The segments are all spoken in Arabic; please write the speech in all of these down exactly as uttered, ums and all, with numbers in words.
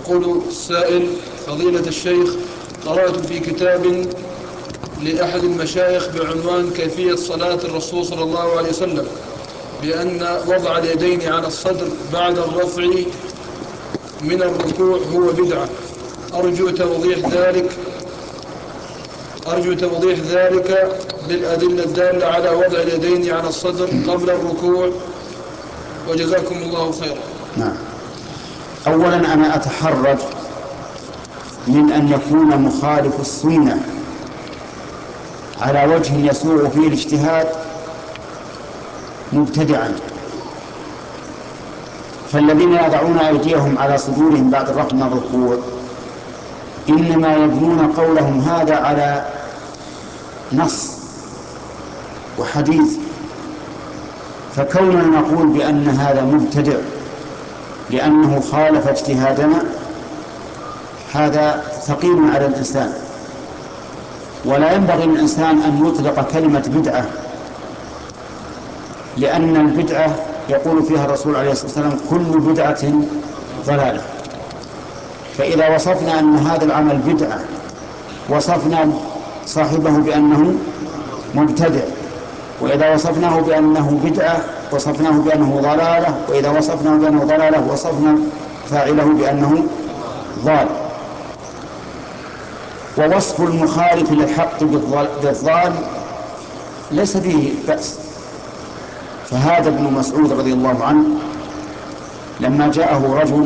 يقول السائل: فضيلة الشيخ، قرأت في كتاب لأحد المشايخ بعنوان كيفية صلاة الرسول صلى الله عليه وسلم بأن وضع اليدين على الصدر بعد الرفع من الركوع هو بدعة. أرجو توضيح ذلك أرجو توضيح ذلك بالأدلة الدالة على وضع اليدين على الصدر قبل الركوع، وجزاكم الله خيرا. نعم. أولا أنا أتحرج من أن يكون مخالف السنة على وجه يسوغ فيه الاجتهاد مبتدعا، فالذين يضعون أيديهم على صدورهم بعد الرفع من الركوع إنما يبنون قولهم هذا على نص وحديث، فكوننا نقول بأن هذا مبتدع لأنه خالف اجتهادنا هذا ثقيل على الإنسان، ولا ينبغي للإنسان أن يطلق كلمة بدعة، لأن البدعة يقول فيها الرسول عليه الصلاة والسلام: كل بدعة ضلالة. فإذا وصفنا أن هذا العمل بدعة وصفنا صاحبه بأنه مبتدع، وإذا وصفناه بأنه بدعة وصفناه بأنه ضلالة، وإذا وصفناه بأنه ضلالة وصفنا فاعله بأنه ضال. ووصف المخالف للحق بالضال ليس فيه بأس. فهذا ابن مسعود رضي الله عنه لما جاءه رجل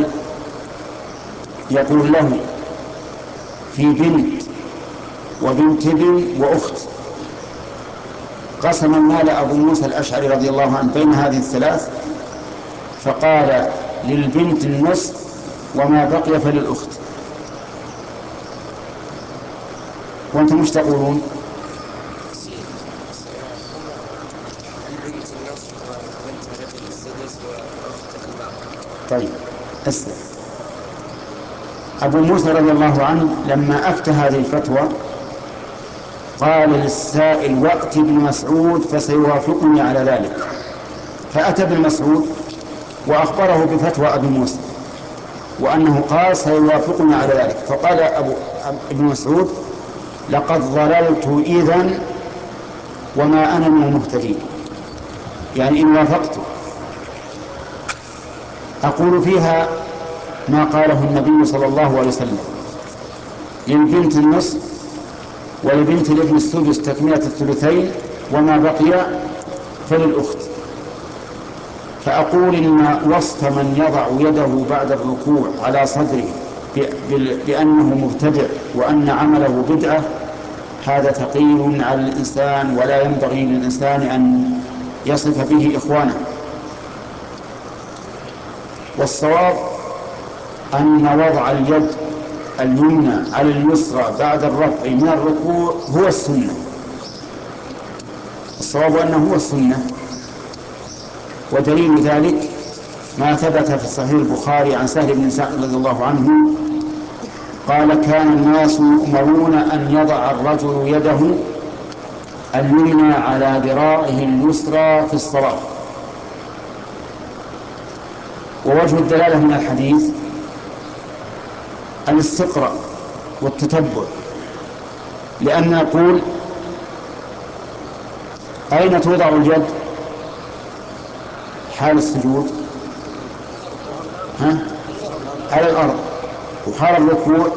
يقول له في بنت وبنت ابن وأخت، قسم المال أبو موسى الأشعري رضي الله عنه بين هذه الثلاث، فقال للبنت النصف وما بقي فللأخت. وأنتم مش تقولون؟ طيب اسمع، أبو موسى رضي الله عنه لما أفتى هذه الفتوى قال للسائل: وأت ابن مسعود فسيوافقني على ذلك. فأتى ابن مسعود وأخبره بفتوى أبي موسى وأنه قال سيوافقني على ذلك. فقال أبو ابن مسعود: لقد ضللت إذن وما أنا من المهتدين، يعني إن وافقت. أقول فيها ما قاله النبي صلى الله عليه وسلم: للبنت النصف ولبنت الابن السدس تكملة الثلثين وما بقي فللأخت. فأقول إن وصف من يضع يده بعد الركوع على صدره بأنه مبتدع وأن عمله بدعة هذا ثقيل على الإنسان، ولا ينبغي للإنسان أن يصف به إخوانه. والصواب أن وضع اليد اليمنى على اليسرى بعد الرفع من الركوع هو السنة. الصواب أنه هو السنة، ودليل ذلك ما ثبت في صحيح البخاري عن سهل بن سعد رضي الله عنه قال: كان الناس يؤمرون أن يضع الرجل يده اليمنى على ذراعه اليسرى في الصلاة. ووجه الدلالة من الحديث الاستقراء والتتبع، لأن نقول: أين توضع اليد حال السجود؟ ها؟ على الأرض. وحال الركوع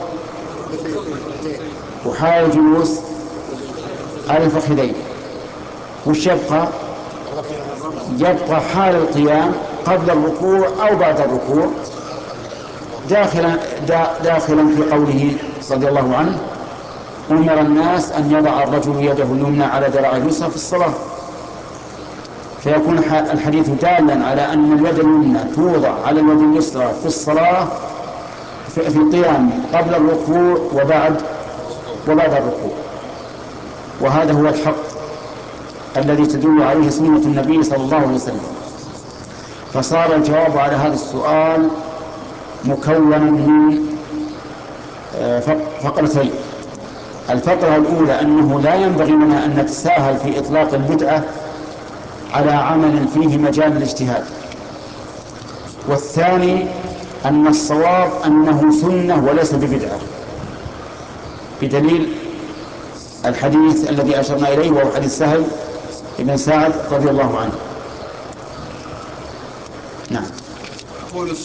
وحال الجلوس على الفخذين. وش يبقى؟ يبقى حال القيام قبل الركوع أو بعد الركوع، داخلا داخلا في قوله رضي الله عنه: أمر الناس أن يضع الرجل يده اليمنى على ذراعه اليسرى في الصلاة. فيكون الحديث دالا على أن اليد اليمنى توضع على اليد اليسرى في الصلاة في القيام قبل الركوع وبعد وبعد الركوع. وهذا هو الحق الذي تدل عليه سنة النبي صلى الله عليه وسلم. فصار الجواب على هذا السؤال مكونا من فقرتين. الفقرة الأولى أنه لا ينبغي لنا أن نتساهل في إطلاق البدعة على عمل فيه مجال الاجتهاد. والثاني أن الصواب أنه سنة وليس ببدعة، بدليل الحديث الذي أشرنا إليه وهو حديث سهل بن سعد رضي الله عنه. نعم.